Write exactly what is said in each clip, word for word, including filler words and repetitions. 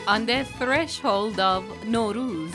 on the threshold of Nowruz.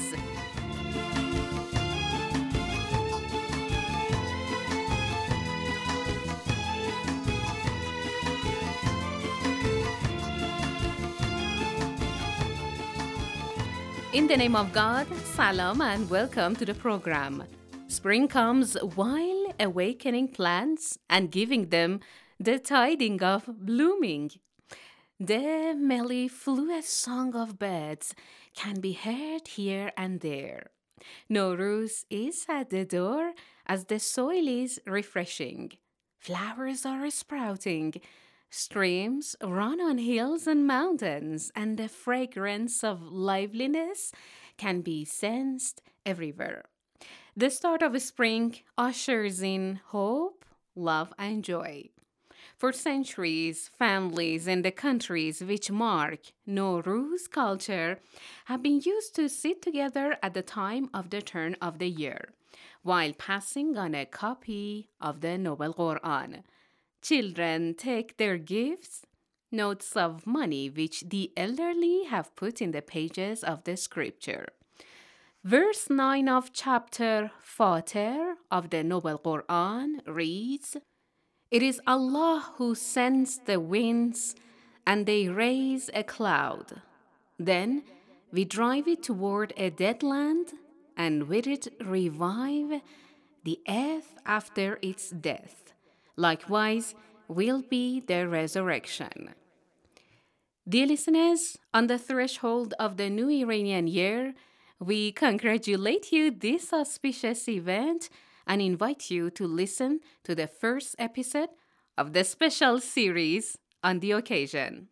In the name of God, salam and welcome to the program. Spring comes while awakening plants and giving them the tiding of blooming. The mellifluous song of birds can be heard here and there. Nowruz is at the door as the soil is refreshing. Flowers are sprouting. Streams run on hills and mountains, and the fragrance of liveliness can be sensed everywhere. The start of spring ushers in hope, love, and joy. For centuries, families in the countries which mark Nowruz culture have been used to sit together at the time of the turn of the year, while passing on a copy of the Noble Quran. Children take their gifts, notes of money which the elderly have put in the pages of the scripture. Verse nine of chapter Fatir of the Noble Quran reads, "It is Allah who sends the winds, and they raise a cloud. Then we drive it toward a dead land, and with it revive the earth after its death. Likewise will be the resurrection." Dear listeners, on the threshold of the new Iranian year, we congratulate you this auspicious event and invite you to listen to the first episode of the special series on the occasion.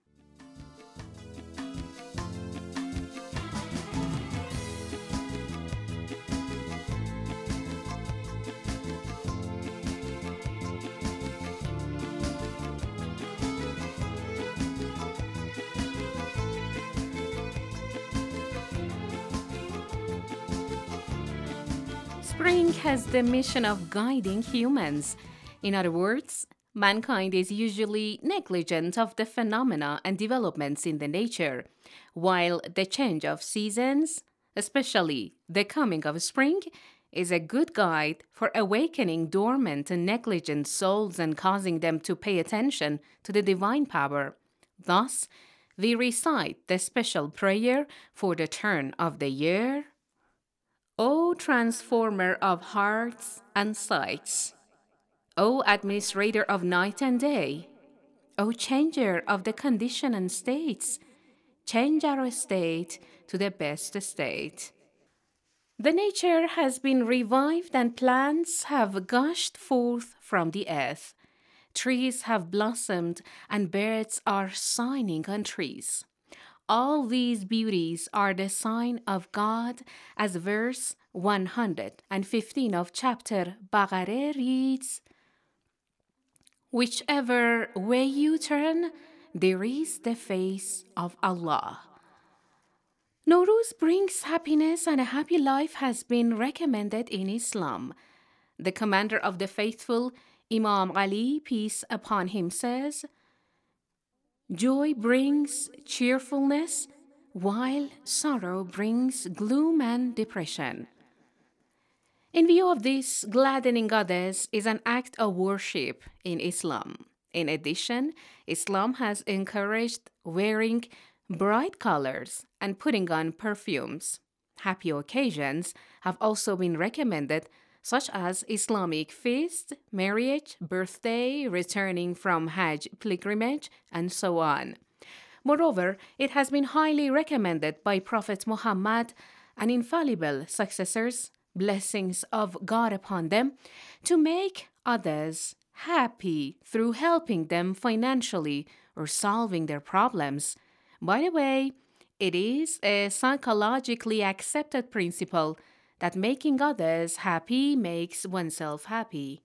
Spring has the mission of guiding humans. In other words, mankind is usually negligent of the phenomena and developments in the nature, while the change of seasons, especially the coming of spring, is a good guide for awakening dormant and negligent souls and causing them to pay attention to the divine power. Thus, we recite the special prayer for the turn of the year. O transformer of hearts and sights, O administrator of night and day, O changer of the condition and states, change our state to the best state. The nature has been revived and plants have gushed forth from the earth. Trees have blossomed and birds are signing on trees. All these beauties are the sign of God, as verse one hundred fifteen of chapter Baqarah reads, "Whichever way you turn, there is the face of Allah." Nowruz brings happiness, and a happy life has been recommended in Islam. The commander of the faithful, Imam Ali, peace upon him, says, "Joy brings cheerfulness, while sorrow brings gloom and depression." In view of this, gladdening others is an act of worship in Islam. In addition, Islam has encouraged wearing bright colors and putting on perfumes. Happy occasions have also been recommended, such as Islamic feast, marriage, birthday, returning from Hajj pilgrimage, and so on. Moreover, it has been highly recommended by Prophet Muhammad and infallible successors, blessings of God upon them, to make others happy through helping them financially or solving their problems. By the way, it is a psychologically accepted principle that making others happy makes oneself happy.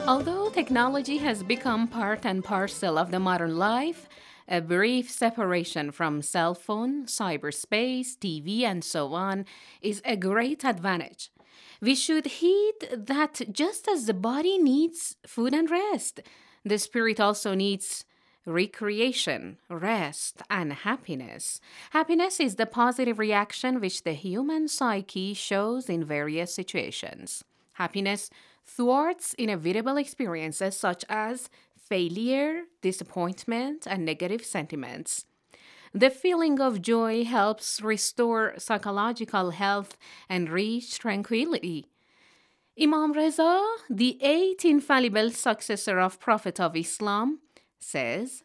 Although technology has become part and parcel of the modern life, a brief separation from cell phone, cyberspace, T V, and so on is a great advantage. We should heed that just as the body needs food and rest, the spirit also needs recreation, rest, and happiness. Happiness is the positive reaction which the human psyche shows in various situations. Happiness thwarts inevitable experiences such as failure, disappointment, and negative sentiments. The feeling of joy helps restore psychological health and reach tranquility. Imam Reza, the eighth infallible successor of Prophet of Islam, says,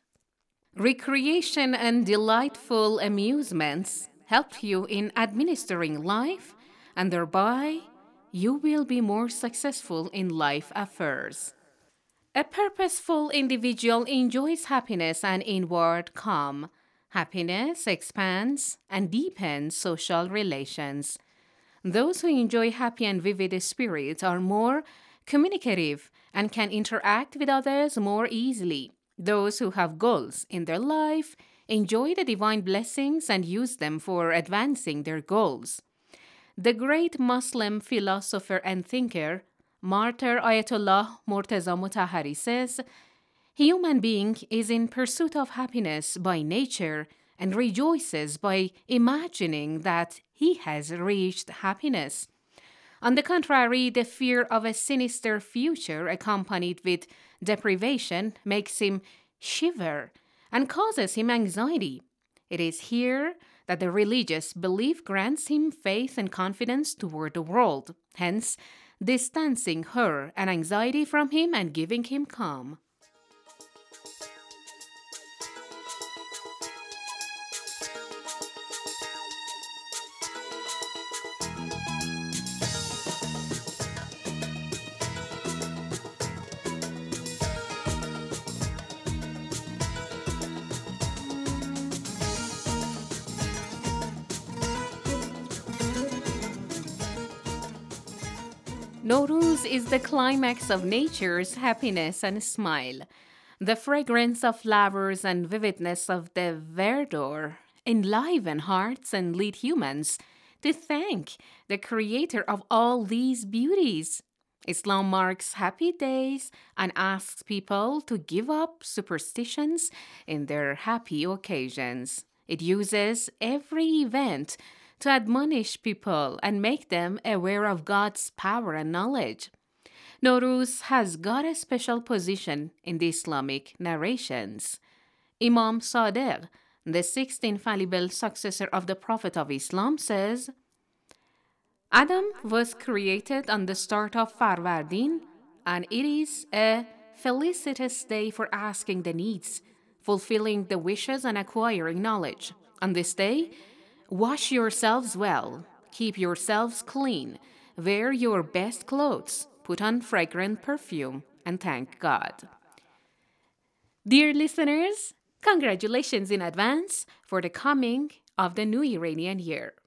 recreation and delightful amusements help you in administering life, and thereby you will be more successful in life affairs. A purposeful individual enjoys happiness and inward calm. Happiness expands and deepens social relations. Those who enjoy happy and vivid spirits are more communicative and can interact with others more easily. Those who have goals in their life enjoy the divine blessings and use them for advancing their goals. The great Muslim philosopher and thinker, Martyr Ayatollah Murtaza Mutahari says, human being is in pursuit of happiness by nature and rejoices by imagining that he has reached happiness. On the contrary, the fear of a sinister future accompanied with deprivation makes him shiver and causes him anxiety. It is here that the religious belief grants him faith and confidence toward the world, hence distancing her and anxiety from him and giving him calm. Nowruz is the climax of nature's happiness and smile. The fragrance of flowers and vividness of the verdure enliven hearts and lead humans to thank the creator of all these beauties. Islam marks happy days and asks people to give up superstitions in their happy occasions. It uses every event to admonish people and make them aware of God's power and knowledge. Nowruz has got a special position in the Islamic narrations. Imam Sadiq, the sixth infallible successor of the Prophet of Islam, says, Adam was created on the start of Farvardin, and it is a felicitous day for asking the needs, fulfilling the wishes, and acquiring knowledge. On this day, wash yourselves well, keep yourselves clean, wear your best clothes, put on fragrant perfume, and thank God. Dear listeners, congratulations in advance for the coming of the new Iranian year.